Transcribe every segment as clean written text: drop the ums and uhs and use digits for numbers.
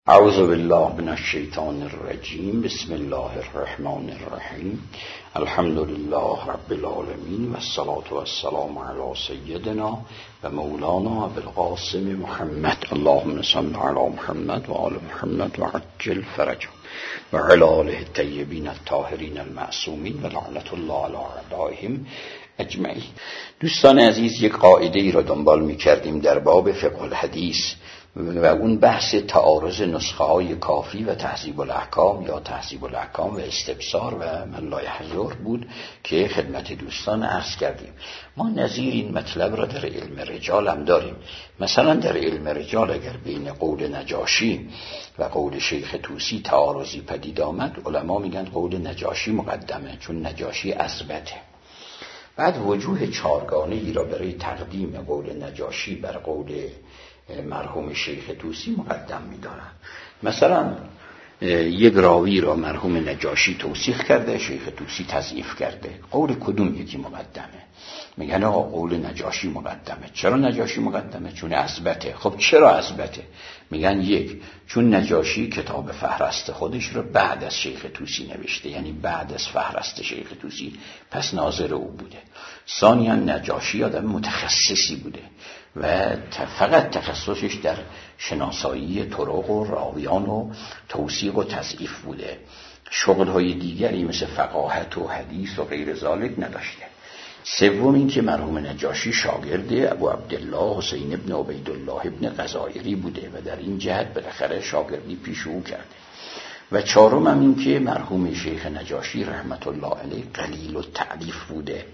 اعوذ بالله من الشیطان الرجیم. بسم الله الرحمن الرحیم. الحمد لله رب العالمین و الصلاة و السلام علی سیدنا و مولانا ابوالقاسم محمد. اللهم صل علی محمد و آل محمد و عجل فرجهم و علی آله الطیبین الطاهرین المعصومین و لعنت الله علی اعدائهم اجمعین. دوستان عزیز، یک قاعده ای را دنبال می کردیم در باب فقه الحدیث و اون بحث تعارض نسخه های کافی و تهذیب الاحکام یا تهذیب الاحکام و استبصار و من لا یحضر بود که خدمت دوستان عرض کردیم. ما نظیر این مطلب را در علم رجال هم داریم. مثلا در علم رجال اگر بین قول نجاشی و قول شیخ طوسی تعارضی پدید آمد، علما میگن قول نجاشی مقدمه، چون نجاشی اثبته. بعد وجوه چارگانه ای را برای تقدیم قول نجاشی بر قول مرحوم شیخ طوسی مقدم می‌دارن. مثلا یک راوی را مرحوم نجاشی توثیق کرده، شیخ طوسی تضعیف کرده، قول کدوم یکی مقدمه؟ میگن آقا قول نجاشی مقدمه. چرا نجاشی مقدمه؟ چون اثبته. خب چرا اثبته؟ میگن یک، چون نجاشی کتاب فهرست خودش رو بعد از شیخ طوسی نوشته، یعنی بعد از فهرست شیخ طوسی، پس ناظر او بوده. ثانیاً نجاشی آدم متخصصی بوده و فقط تخصصش در شناسایی طرق و راویان و توثیق و تضعیف بوده، شغل‌های دیگری مثل فقاهت و حدیث و غیر ذالک نداشته. سوم این که مرحوم نجاشی شاگرد ابو عبدالله حسین ابن عبیدالله ابن غزایری بوده و در این جهت بالاخره شاگردی پیش او کرده. و چهارم هم این که مرحوم شیخ نجاشی رحمت الله علیه قلیل التألیف بوده،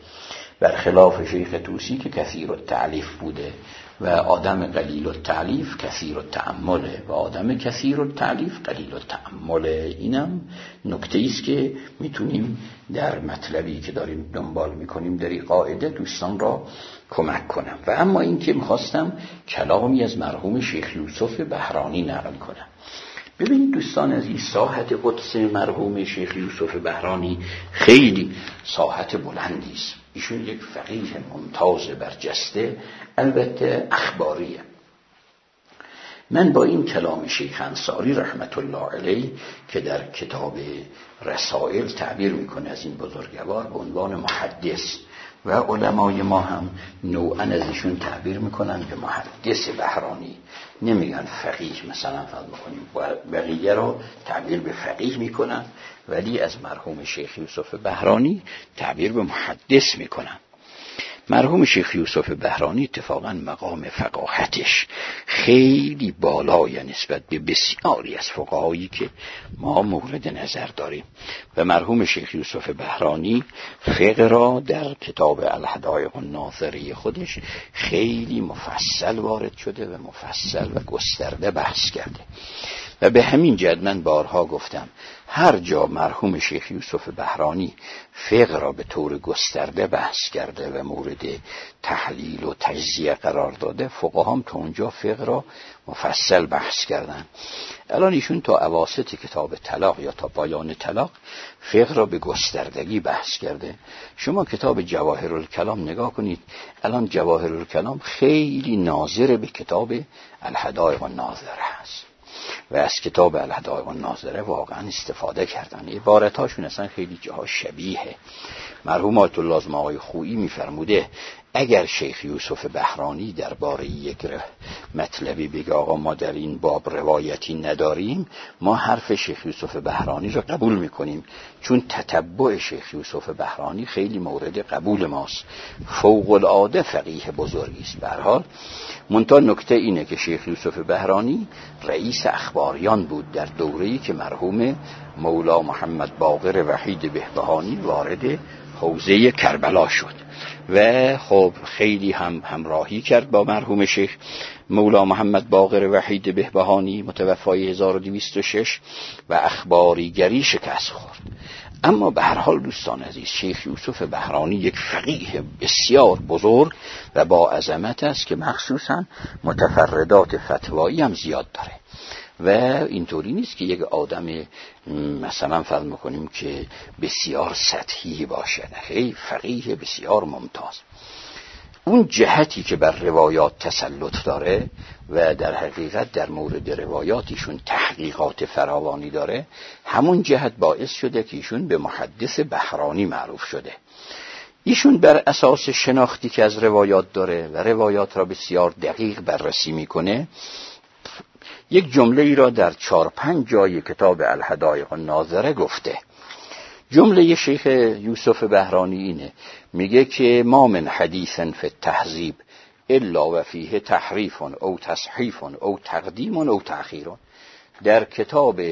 برخلاف شیخ طوسی که کثیر التألیف بوده و آدم قلیل التألیف کثیر التأمله و آدم کثیر التألیف قلیل التأمله. اینم نکته است که میتونیم در مطلبی که داریم دنبال میکنیم در این قاعده دوستان را کمک کنم. و اما این که میخواستم کلامی از مرحوم شیخ یوسف بهرانی نقل کنم. ببینید دوستان عزیز، ساحت قدس مرحوم شیخ یوسف بهرانی خیلی ساحت بلندی است. ایشون یک فقیه ممتاز برجسته، البته اخباریه. من با این کلام شیخ انصاری رحمت الله علیه که در کتاب رسائل تعبیر میکنه از این بزرگوار به عنوان محدث، و علمای ما هم نوعا از ایشون تعبیر میکنن به محدث بهرانی، نمیگن فقیه. مثلا فرض بکنیم بقیه رو تعبیر به فقیه میکنن، ولی از مرحوم شیخ یوسف بهرانی تعبیر به محدث میکنن. مرحوم شیخ یوسف بهرانی اتفاقا مقام فقاهتش خیلی بالای نسبت به بسیاری از فقهایی که ما مورد نظر داریم. و مرحوم شیخ یوسف بهرانی فقه را در کتاب الهدایق الناظره خودش خیلی مفصل وارد شده و مفصل و گسترده بحث کرده. و به همین جهت من بارها گفتم هر جا مرحوم شیخ یوسف بهرانی فقه را به طور گسترده بحث کرده و مورد تحلیل و تجزیه قرار داده، فقها هم تا اونجا فقه را مفصل بحث کردن. الان ایشون تا اواسط کتاب طلاق یا تا پایان طلاق فقه را به گستردگی بحث کرده. شما کتاب جواهر الکلام نگاه کنید، الان جواهر الکلام خیلی ناظر به کتاب الهدایق الناظره هست و از کتاب الهدایق الناظره واقعا استفاده کردن. عبارتاشون اصلا خیلی جاها شبیه. مرحوم آیت الله اعظم آقای خویی میفرموده اگر شیخ یوسف بهرانی درباره یک مطلبی بگه آقا ما در این باب روایتی نداریم، ما حرف شیخ یوسف بهرانی رو قبول میکنیم، چون تتبع شیخ یوسف بهرانی خیلی مورد قبول ماست. فوق العاده فقیه بزرگی است. به هر حال منتها نکته اینه که شیخ یوسف بهرانی رئیس اخباریان بود در دوره‌ای که مرحوم مولا محمد باقر وحید بهبهانی وارد حوزه کربلا شد و خب خیلی همراهی کرد با مرحوم شیخ مولا محمد باقر وحید بهبهانی متوفای 1206 و اخباریگری شکست خورد. اما به هر حال دوستان عزیز، شیخ یوسف بهرانی یک فقیه بسیار بزرگ و با عظمت است که مخصوصا متفردات فتوایی هم زیاد داره و اینطوری نیست که یک آدم مثلا فرض میکنیم که بسیار سطحی باشه، خیلی فقیه بسیار ممتاز. اون جهتی که بر روایات تسلط داره و در حقیقت در مورد روایاتیشون تحقیقات فراوانی داره، همون جهت باعث شده که ایشون به محدث بهرانی معروف شده. ایشون بر اساس شناختی که از روایات داره و روایات را بسیار دقیق بررسی میکنه، یک جمله ای را در 4-5 جای کتاب الحدایق الناظره گفته. جمله شیخ یوسف بهرانی اینه، میگه که ما من حدیث فی التهذیب الا و فیه تحریف او تصحیف او تقدیم او تأخیر. در کتاب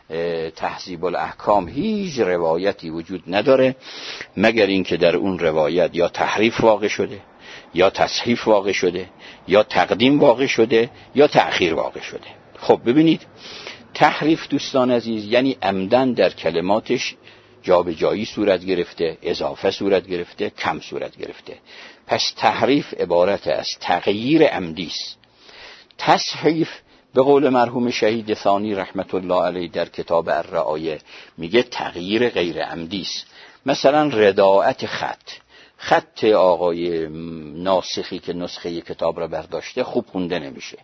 تهذیب الاحکام هیچ روایتی وجود نداره مگر اینکه در اون روایت یا تحریف واقع شده، یا تصحیف واقع شده، یا تقدیم واقع شده، یا تأخیر واقع شده. خب ببینید، تحریف دوستان عزیز یعنی عمدن در کلماتش جابجایی صورت گرفته، اضافه صورت گرفته، کم صورت گرفته. پس تحریف عبارت از تغییر عمدی است. تصحیف به قول مرحوم شهید ثانی رحمت الله علیه در کتاب الرعایه میگه تغییر غیر عمدی است. مثلا رداعت خط آقای ناسخی که نسخه کتاب را برداشته خوب خونده نمیشه.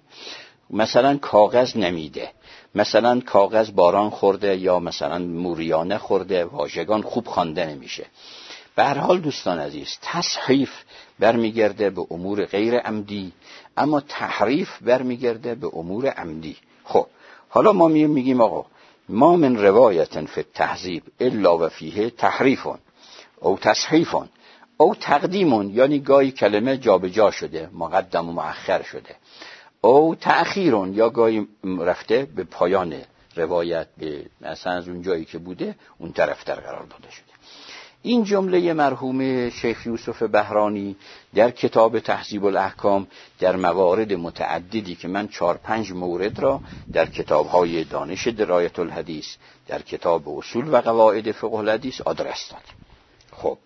مثلا کاغذ نمیده، مثلا کاغذ باران خورده، یا مثلا موریانه خورده، واژگان خوب خوانده نمیشه. به هر حال دوستان عزیز، تصحیف برمیگرده به امور غیر عمدی، اما تحریف برمیگرده به امور عمدی. خب حالا ما میگیم آقا ما من روایت فی التهذیب الا و فیه تحریف او تصحیف او تقدیم، یعنی گاهی کلمه جابجا شده، مقدم و مؤخر شده، او تأخیر، یا گاهی رفته به پایان روایت، به مثلا از اون جایی که بوده اون طرفتر قرار داده شده. این جمله مرحوم شیخ یوسف بهرانی در کتاب تهذیب الاحکام در موارد متعددی که من 4-5 مورد را در کتاب‌های دانش درایت الحدیث، در کتاب اصول و قواعد فقه الحدیث آدرس داد. خب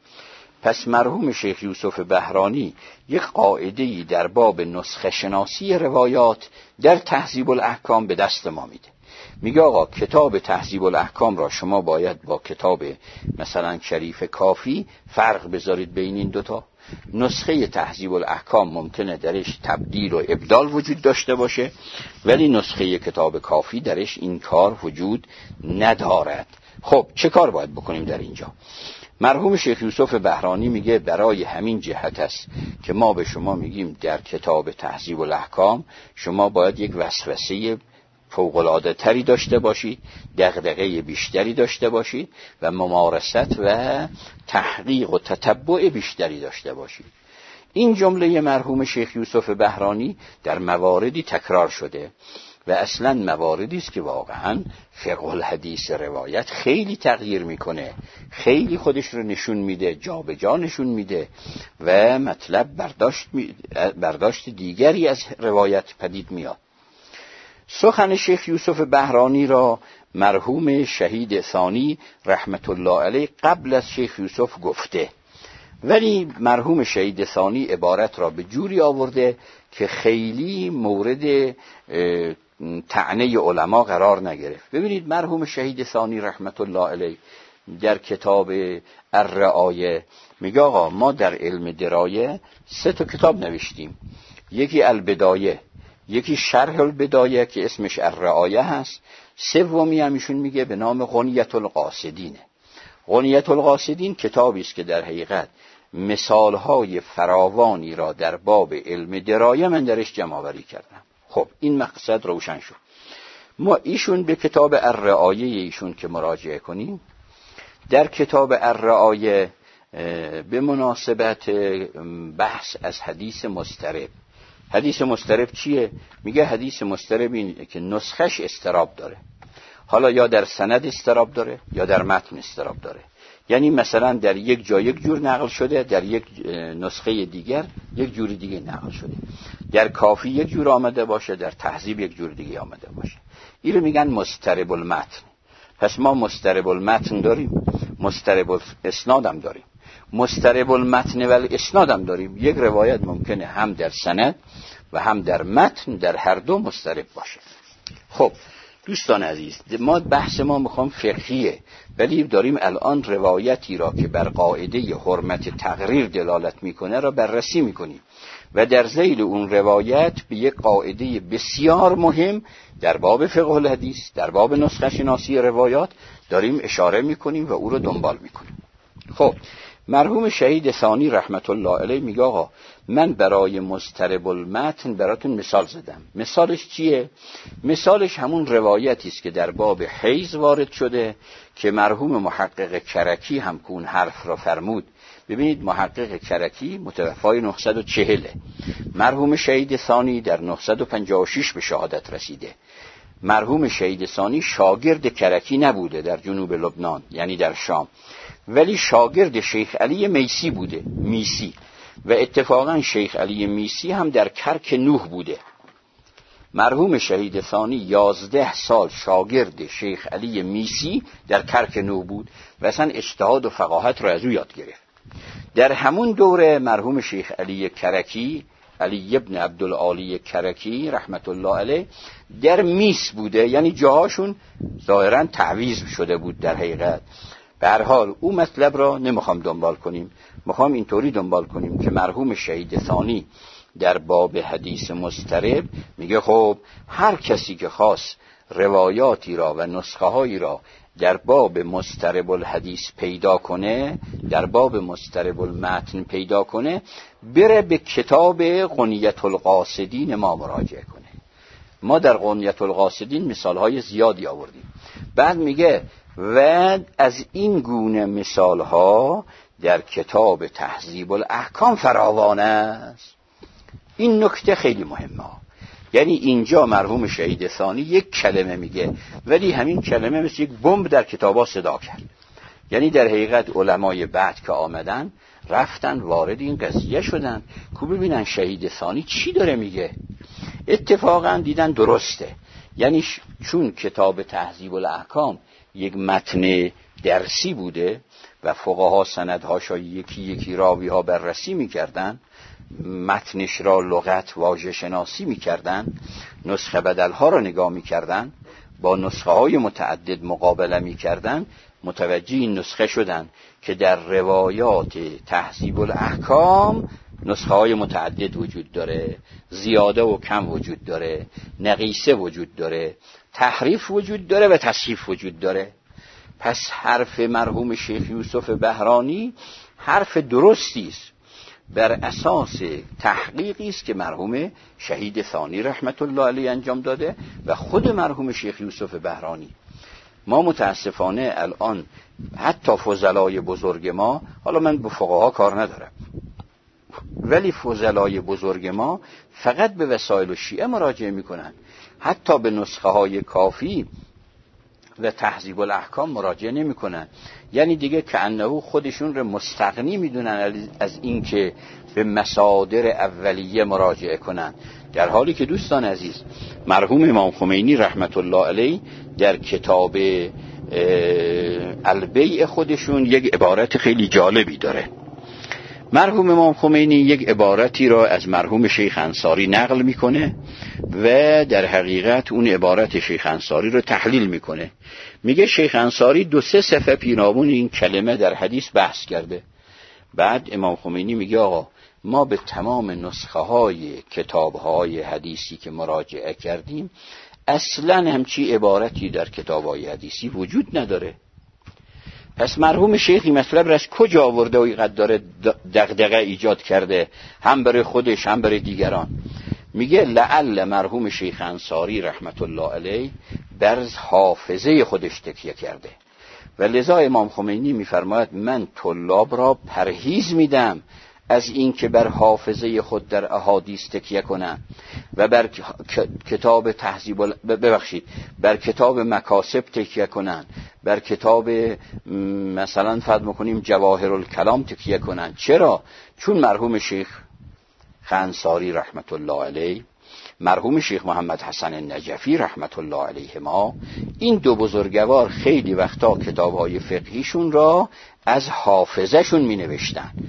پس مرحوم شیخ یوسف بهرانی یک قاعده‌ای در باب نسخه شناسی روایات در تهذیب الاحکام به دست ما میده. میگه آقا کتاب تهذیب الاحکام را شما باید با کتاب مثلا شریف کافی فرق بذارید بین این دوتا. نسخه تهذیب الاحکام ممکنه درش تبدیل و ابدال وجود داشته باشه، ولی نسخه کتاب کافی درش این کار وجود ندارد. خب چه کار باید بکنیم در اینجا؟ مرحوم شیخ یوسف بهرانی میگه برای همین جهت است که ما به شما میگیم در کتاب تهذیب الاحکام شما باید یک وسوسه فوق‌العاده تری داشته باشید، دغدغه بیشتری داشته باشید و ممارست و تحقیق و تتبع بیشتری داشته باشید. این جمله مرحوم شیخ یوسف بهرانی در مواردی تکرار شده و اصلا مواردی است که واقعا فقه الحدیث روایت خیلی تغییر میکنه، خیلی خودش رو نشون میده، جا به جا نشون میده و مطلب برداشت دیگری از روایت پدید میاد. سخن شیخ یوسف بهرانی را مرحوم شهید ثانی رحمت الله علیه قبل از شیخ یوسف گفته، ولی مرحوم شهید ثانی عبارت را به جوری آورده که خیلی مورد طعنه علما قرار نگرفت. ببینید مرحوم شهید ثانی رحمت الله علیه در کتاب الرعایه میگه آقا ما در علم درایه 3 کتاب نوشتیم، یکی البدایه، یکی شرح البدایه که اسمش الرعایه هست، سومی همیشون میگه به نام غنیت القاصدینه. غنیت القاصدین کتابی است که در حقیقت مثالهای فراوانی را در باب علم درایه من درش جمع آوری کردم. خب این مقصد روشن شد. ما ایشون به کتاب الرعایه ایشون که مراجعه کنیم، در کتاب الرعایه به مناسبت بحث از حدیث مضطرب. حدیث مضطرب چیه؟ میگه حدیث مضطرب اینه که نسخش اضطراب داره، حالا یا در سند اضطراب داره یا در متن اضطراب داره. یعنی مثلا در یک جا یک جور نقل شده، در یک نسخه دیگر یک جور دیگه نقل شده، در کافی یک جور آمده باشه، در تهذیب یک جور دیگه آمده باشه. این رو میگن مضطرب المتن. پس ما مضطرب المتن داریم، مضطرب الاسناد هم داریم. مضطرب المتن و الاسناد هم داریم. یک روایت ممکنه هم در سند و هم در متن در هر دو مضطرب باشه. خب دوستان عزیز، ما بحث ما میخوام فقهیه، ولی داریم الان روایتی را که بر قاعده حرمت تقریر دلالت میکنه را بررسی میکنیم و در ذیل اون روایت به یک قاعده بسیار مهم در باب فقه الحدیث، در باب نسخه شناسی روایات داریم اشاره میکنیم و او را دنبال میکنیم. خب مرحوم شهید ثانی رحمت الله علیه میگه آقا من برای مضطرب المتن براتون مثال زدم. مثالش چیه؟ مثالش همون روایتی است که در باب حیض وارد شده که مرحوم محقق کرکی هم که اون حرف را فرمود. ببینید محقق کرکی متوفای 940، مرحوم شهید ثانی در 956 به شهادت رسیده. مرحوم شهید ثانی شاگرد کرکی نبوده در جنوب لبنان، یعنی در شام، ولی شاگرد شیخ علی میسی بوده، میسی، و اتفاقا شیخ علی میسی هم در کرک نوح بوده. مرحوم شهید ثانی 11 سال شاگرد شیخ علی میسی در کرک نوح بود و اصلا اجتهاد و فقاهت را از او یاد گرفت. در همون دوره مرحوم شیخ علی کرکی، علی ابن عبدالعالی کرکی رحمت الله علیه، در میس بوده، یعنی جاهاشون ظاهرا تعویض شده بود در حقیقت. به هر حال او مطلب را نمیخوام دنبال کنیم، میخوام اینطوری دنبال کنیم که مرحوم شهید ثانی در باب حدیث مضطرب میگه خب هر کسی که خواست روایاتی را و نسخه هایی را در باب مضطرب الحدیث پیدا کنه، در باب مضطرب المتن پیدا کنه، بره به کتاب غنیة القاصدین ما مراجعه کنه. ما در غنیة القاصدین مثالهای زیادی آوردیم. بعد میگه و از این گونه مثالها در کتاب تهذیب الاحکام فراوان است. این نکته خیلی مهمه. یعنی اینجا مرحوم شهید ثانی یک کلمه میگه، ولی همین کلمه مثل یک بمب در کتابا صدا کرد. یعنی در حقیقت علمای بعد که آمدن رفتن وارد این قضیه شدن که ببینن شهید ثانی چی داره میگه. اتفاقا دیدن درسته، یعنی چون کتاب تهذیب الاحکام یک متن درسی بوده و فقها سندهاش یکی یکی راوی ها بررسی میکردن، متنش را لغت واژه شناسی میکردن، نسخه بدل ها را نگاه میکردن، با نسخه های متعدد مقابله میکردن، متوجه این نسخه شدن که در روایات تهذیب الاحکام نسخه های متعدد وجود داره، زیاده و کم وجود داره، نقیصه وجود داره، تحریف وجود داره و تصحیف وجود داره. پس حرف مرحوم شیخ یوسف بهرانی حرف درستی است، بر اساس تحقیقی است که مرحوم شهید ثانی رحمت الله علیه انجام داده و خود مرحوم شیخ یوسف بهرانی. ما متاسفانه الان حتی فضلای بزرگ ما، حالا من به فقها کار ندارم، ولی فضلای بزرگ ما فقط به وسایل الشیعه مراجعه میکنن، حتی به نسخه های کافی و تهذیب الاحکام مراجعه نمیکنن. یعنی دیگه کأنه خودشون رو مستغنی میدونن از این که به مصادر اولیه مراجعه کنن، در حالی که دوستان عزیز مرحوم امام خمینی رحمت الله علیه در کتاب البیع خودشون یک عبارت خیلی جالبی داره. مرحوم امام خمینی یک عبارتی را از مرحوم شیخ انصاری نقل میکنه و در حقیقت اون عبارت شیخ انصاری رو تحلیل میکنه. میگه شیخ انصاری 2-3 صفحه پیرامون این کلمه در حدیث بحث کرده. بعد امام خمینی میگه آقا ما به تمام نسخه های کتاب های حدیثی که مراجعه کردیم اصلا همچی عبارتی در کتاب های حدیثی وجود نداره. پس مرحوم شیخی مطلب را از کجا آورده و اینقدر داره دغدغه ایجاد کرده، هم برای خودش هم برای دیگران؟ میگه لعل مرحوم شیخ انصاری رحمت الله علیه بر حافظه خودش تکیه کرده و لذا امام خمینی میفرماید من طلاب را پرهیز میدم از این که بر حافظه خود در احادیث تکیه کنن و بر کتاب بر کتاب مکاسب تکیه کنن، بر کتاب مثلا فرض میکنیم جواهر الکلام تکیه کنن. چرا؟ چون مرحوم شیخ انصاری رحمت الله علیه، مرحوم شیخ محمد حسن نجفی رحمت الله علیه ما، این دو بزرگوار خیلی وقتا کتاب‌های فقهیشون را از حافظه‌شون می نوشتن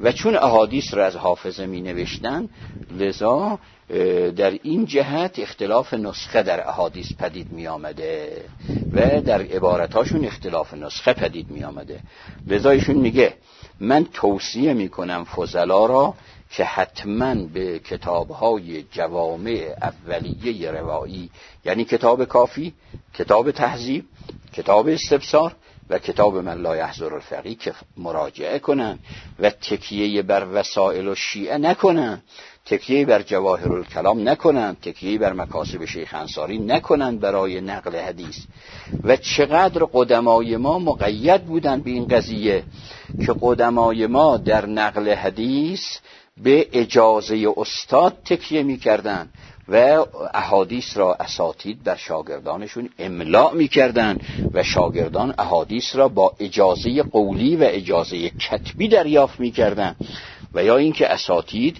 و چون احادیث را از حافظه می نوشتن، لذا در این جهت اختلاف نسخه در احادیث پدید می آمده و در عبارتاشون اختلاف نسخه پدید می آمده. لذا ایشون میگه من توصیه می کنم فضلا را که حتما به کتاب‌های جوامع اولیه روایی، یعنی کتاب کافی، کتاب تهذیب، کتاب استبصار و کتاب من لا یحضر الفقیه که مراجعه کنن و تکیه بر وسائل و شیعه نکنن، تکیه بر جواهر الکلام نکنن، تکیه بر مکاسب شیخ انصاری نکنن برای نقل حدیث. و چقدر قدمای ما مقید بودن به این قضیه که قدمای ما در نقل حدیث به اجازه استاد تکیه می کردن و احادیث را اساتید بر شاگردانشون املاء می کردن و شاگردان احادیث را با اجازه قولی و اجازه کتبی دریافت می کردن. و یا اینکه اساتید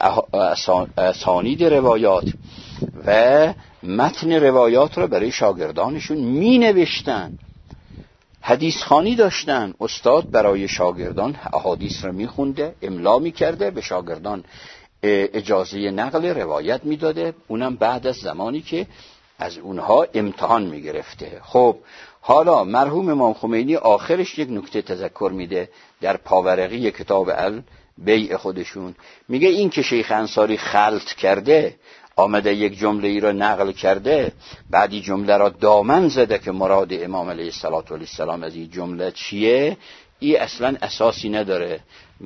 اسانید روایات و متن روایات را برای شاگردانشون می نوشتن، حدیث خوانی داشتن. استاد برای شاگردان احادیث را میخونده، املا میکرده، به شاگردان اجازه نقل روایت میداده، اونم بعد از زمانی که از اونها امتحان میگرفته. خب حالا مرحوم امام خمینی آخرش یک نکته تذکر میده در پاورقی کتاب البیع خودشون، میگه این که شیخ انصاری خلط کرده، آمده یک جمله ای را نقل کرده، بعدی جمله را دامن زده که مراد امام علیه السلام از این جمله چیه، این اصلا اساسی نداره،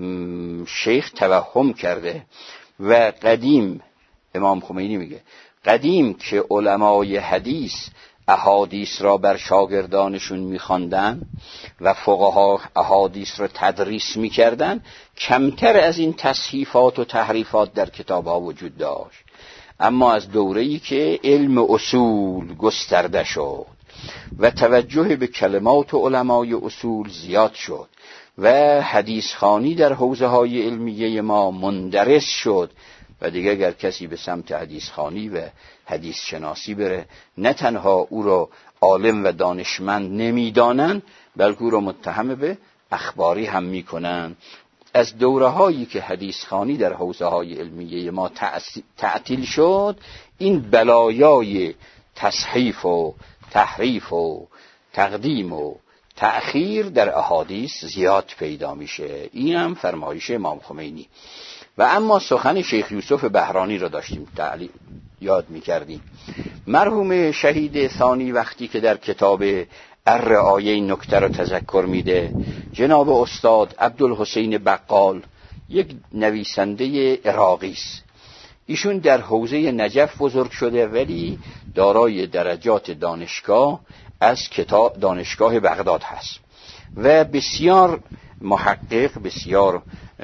شیخ توهم کرده. و قدیم امام خمینی میگه قدیم که علمای حدیث احادیث را بر شاگردانشون میخواندن و فقها احادیث را تدریس میکردن، کمتر از این تصحیفات و تحریفات در کتابها وجود داشت. اما از دوره‌ای که علم اصول گسترده شد و توجه به کلمات علمای اصول زیاد شد و حدیث خوانی در حوزه‌های علمیه ما مندرس شد و دیگه اگر کسی به سمت حدیث خوانی و حدیث شناسی بره، نه تنها او را عالم و دانشمند نمیدانن، بلکه او را متهم به اخباری هم میکنن. از دوره‌هایی که حدیث خوانی در حوزه‌های علمیه ما تعطیل شد، این بلایای تصحیف و تحریف و تقدیم و تأخیر در احادیث زیاد پیدا میشه. این هم فرمایش امام خمینی. و اما سخن شیخ یوسف بهرانی را داشتیم یاد میکردیم. مرحوم شهید ثانی وقتی که در کتاب الرعایه این نکته را تذکر میده، جناب استاد عبدالحسین بقال یک نویسنده عراقی است، ایشون در حوزه نجف بزرگ شده ولی دارای درجات دانشگاه از دانشگاه بغداد هست و بسیار محقق، بسیار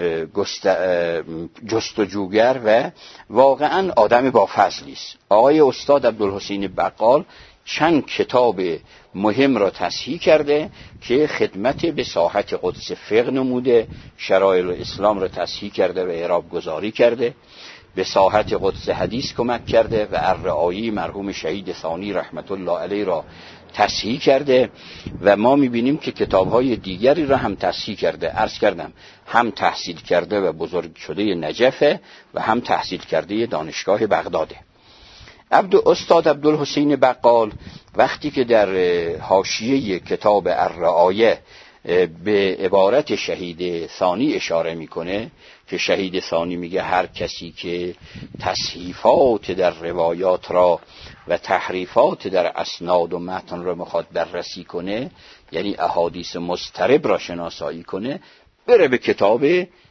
جستجوگر و واقعا آدم با فضلی است. آقای استاد عبدالحسین بقال چند کتاب مهم را تصحیح کرده که خدمت به ساحت قدس فقه نموده، شرایع الاسلام را تصحیح کرده و اعراب گذاری کرده، به ساحت قدس حدیث کمک کرده و الرعایی مرحوم شهید ثانی رحمت الله علیه را تصحیح کرده و ما میبینیم که کتاب‌های دیگری را هم تصحیح کرده. عرض کردم هم تحصیل کرده و بزرگ شده نجفه و هم تحصیل کرده دانشگاه بغداده. استاد عبدالحسین بقال وقتی که در حاشیه کتاب الرعایه به عبارت شهید ثانی اشاره میکنه که شهید ثانی میگه هر کسی که تصحیفات در روایات را و تحریفات در اسناد و متن را میخواد بررسی کنه، یعنی احادیث مضطرب را شناسایی کنه، بره به کتاب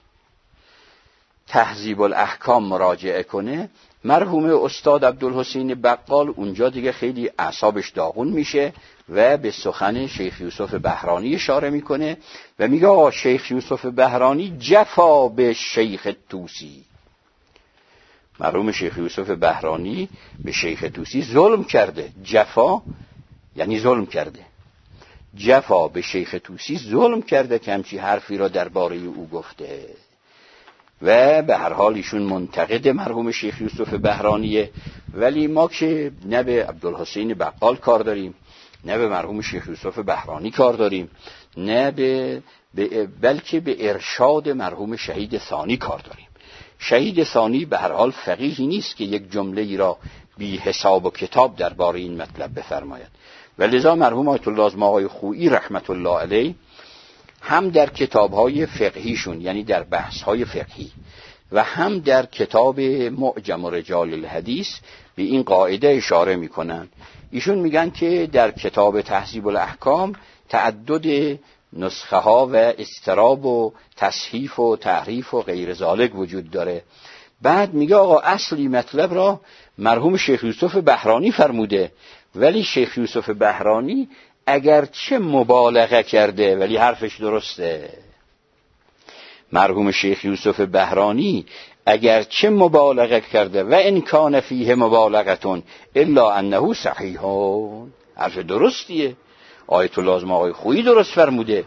تهذیب الاحکام مراجعه کنه. مرحوم استاد عبدالحسین بقال اونجا دیگه خیلی اعصابش داغون میشه و به سخن شیخ یوسف بهرانی اشاره میکنه و میگه آقا شیخ یوسف بهرانی جفا به شیخ طوسی. مرحوم شیخ یوسف بهرانی به شیخ طوسی ظلم کرده. جفا یعنی ظلم کرده. جفا به شیخ طوسی ظلم کرده که همچی حرفی را درباره او گفته و به هر حال ایشون منتقد مرحوم شیخ یوسف بهرانیه. ولی ما که نه به عبدالحسین بقال کار داریم نه به مرحوم شیخ یوسف بهرانی کار داریم، نه بلکه به ارشاد مرحوم شهید ثانی کار داریم. شهید ثانی به هر حال فقیهی نیست که یک جمله ای را بی حساب و کتاب درباره این مطلب بفرماید. و لذا مرحوم آیت الله آقای خویی رحمت الله علیه هم در کتاب‌های فقهیشون، یعنی در بحث‌های فقهی، و هم در کتاب معجم رجال الحدیث به این قاعده اشاره می‌کنن. ایشون میگن که در کتاب تهذیب الاحکام تعدد نسخه ها و اضطراب و تصحیف و تحریف و غیر ذالک وجود داره. بعد میگه آقا اصلی مطلب را مرحوم شیخ یوسف بهرانی فرموده، ولی شیخ یوسف بهرانی اگرچه مبالغه کرده ولی حرفش درسته. مرحوم شیخ یوسف بهرانی اگرچه مبالغه کرده و ان کان فیه مبالغتون الا انه صحیح، حرف درستیه. آیت الله آقای خویی درست فرموده.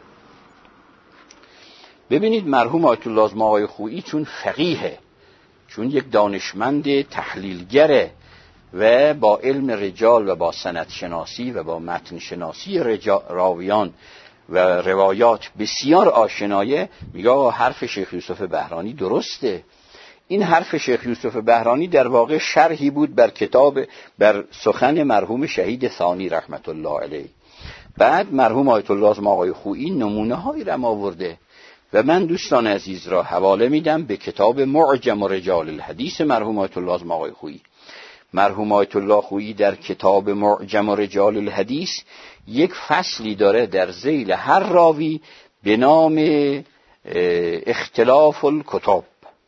ببینید مرحوم آیت الله آقای خویی چون فقیهه، چون یک دانشمند تحلیلگره و با علم رجال و با سند شناسی و با متن شناسی راویان و روایات بسیار آشنایه، میگه حرف شیخ یوسف بهرانی درسته. این حرف شیخ یوسف بهرانی در واقع شرحی بود بر سخن مرحوم شهید ثانی رحمت الله علیه. بعد مرحوم آیت الله آقای خویی نمونه هایی را آورده و من دوستان عزیز را حواله میدم به کتاب معجم رجال الحدیث مرحوم آیت الله آقای خویی. مرحوم آیت الله خویی در کتاب معجم رجال الحدیث یک فصلی داره در ذیل هر راوی به نام اختلاف الکتب،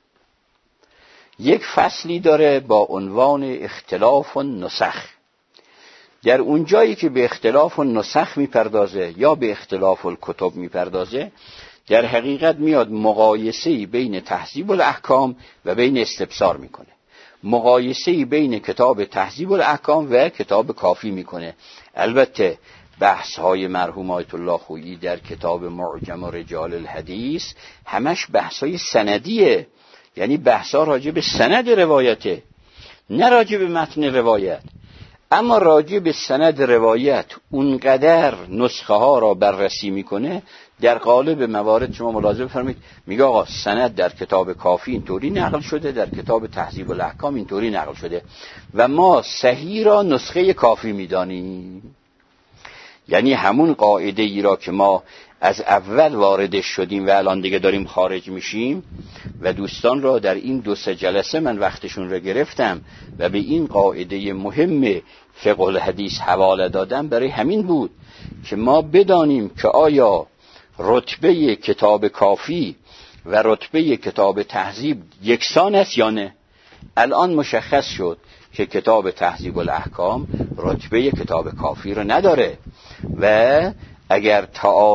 یک فصلی داره با عنوان اختلاف النسخ. در اون جایی که به اختلاف النسخ میپردازه یا به اختلاف الکتب میپردازه، در حقیقت میاد مقایسه‌ای بین تهذیب الاحکام و بین استبصار میکنه، مقایسه‌ای بین کتاب تهذیب الاحکام و کتاب کافی میکنه. البته بحث‌های مرحوم آیت الله خویی در کتاب معجم رجال الحدیث همش بحث‌های سندیه، یعنی بحث‌ها راجع به سند روایته، نه راجع به متن روایت. اما راجع به سند روایت اونقدر نسخه ها را بررسی میکنه، در قالب موارد شما ملاحظه بفرمایید میگه آقا سند در کتاب کافی اینطوری نقل شده، در کتاب تهذیب الاحکام اینطوری نقل شده و ما صحیح را نسخه کافی میدانیم. یعنی همون قاعده ای را که ما از اول واردش شدیم و الان دیگه داریم خارج میشیم و دوستان را در این 2-3 جلسه من وقتشون رو گرفتم و به این قاعده مهم فقه الحدیث حواله دادم، برای همین بود که ما بدانیم که آیا رتبه کتاب کافی و رتبه کتاب تهذیب یکسان است یا نه. الان مشخص شد که کتاب تهذیب الاحکام رتبه کتاب کافی رو نداره و اگر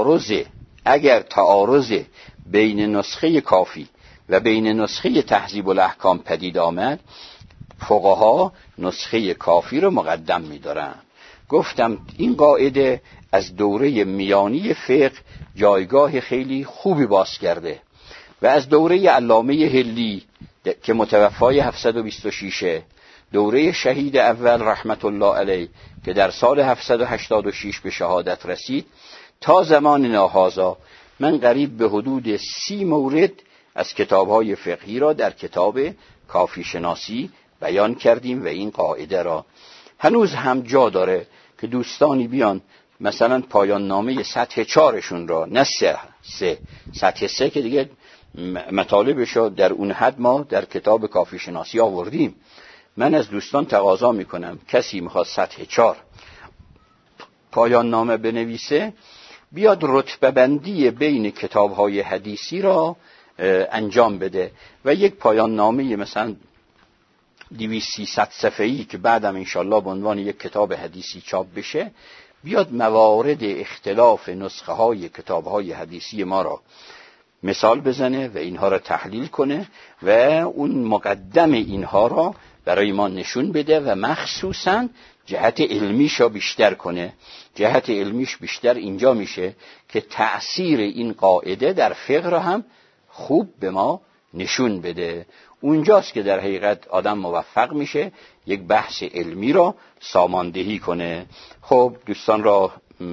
تعارض بین نسخه کافی و بین نسخه تهذیب الاحکام پدید آمد، فقها نسخه کافی رو مقدم می‌دارن. گفتم این قاعده از دوره میانی فقه جایگاه خیلی خوبی باز کرده و از دوره علامه حلی که متوفای 726، دوره شهید اول رحمت الله علیه که در سال 786 به شهادت رسید، تا زمان ناهازا من قریب به حدود 30 مورد از کتاب‌های فقهی را در کتاب کافی شناسی بیان کردیم و این قاعده را هنوز هم جا داره که دوستانی بیان مثلا پایان نامه سطح 4شون را، نه سطح 3 که دیگه مطالبش را در اون حد ما در کتاب کافی شناسی آوردیم. من از دوستان تقاضا میکنم کسی میخواد سطح 4 پایان نامه بنویسه، بیاد رتبه بندی بین کتاب‌های حدیثی را انجام بده و یک پایان نامه مثلا 200-300 صفحه‌ای که بعدم انشالله به عنوان یک کتاب حدیثی چاپ بشه، بیاد موارد اختلاف نسخه های کتاب های حدیثی ما را مثال بزنه و اینها را تحلیل کنه و اون مقدم اینها را برای ما نشون بده و مخصوصاً جهت علمیش را بیشتر کنه. جهت علمیش بیشتر اینجا میشه که تأثیر این قاعده در فقه را هم خوب به ما نشون بده. اونجاست که در حقیقت آدم موفق میشه یک بحث علمی را ساماندهی کنه. خب دوستان را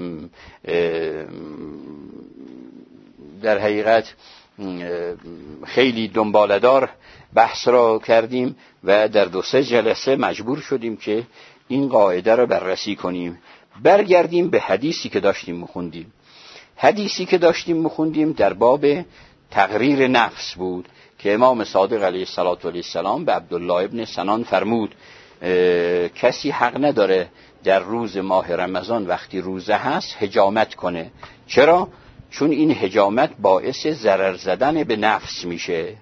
در حقیقت خیلی دنباله‌دار بحث را کردیم و در 2-3 جلسه مجبور شدیم که این قاعده را بررسی کنیم. برگردیم به حدیثی که داشتیم می‌خوندیم. حدیثی که داشتیم می‌خوندیم در باب تقریر نفس بود که امام صادق علیه السلام به عبدالله ابن سنان فرمود کسی حق نداره در روز ماه رمضان وقتی روزه هست حجامت کنه. چرا؟ چون این حجامت باعث ضرر زدن به نفس میشه.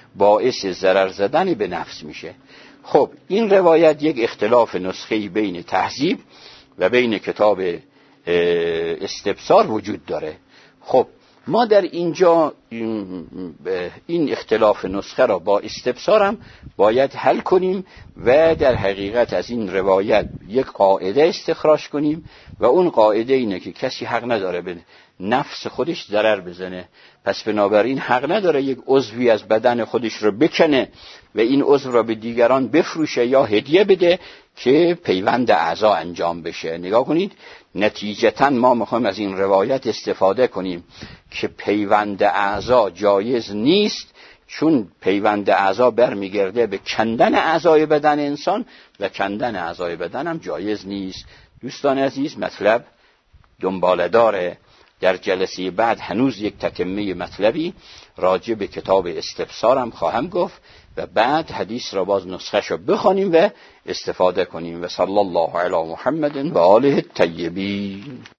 خب این روایت یک اختلاف نسخه‌ای بین تهذیب و بین کتاب استبصار وجود داره. خب ما در اینجا این اختلاف نسخه را با استبصارم باید حل کنیم و در حقیقت از این روایت یک قاعده استخراج کنیم و اون قاعده اینه که کسی حق نداره به نفس خودش ضرر بزنه. پس بنابراین حق نداره یک عضوی از بدن خودش رو بکنه و این عضو را به دیگران بفروشه یا هدیه بده که پیوند اعضا انجام بشه. نگاه کنید، نتیجتاً ما میخوایم از این روایت استفاده کنیم که پیوند اعضا جایز نیست، چون پیوند اعضا برمیگرده به کندن اعضای بدن انسان و کندن اعضای بدن هم جایز نیست. دوستان عزیز، مطلب دنباله داره. در جلسه بعد هنوز یک تتمه مطلبی راجع به کتاب استبصارم خواهم گفت و بعد حدیث را باز نسخه‌شو بخوانیم و استفاده کنیم. و صلی الله علی محمد و آله الطیبین.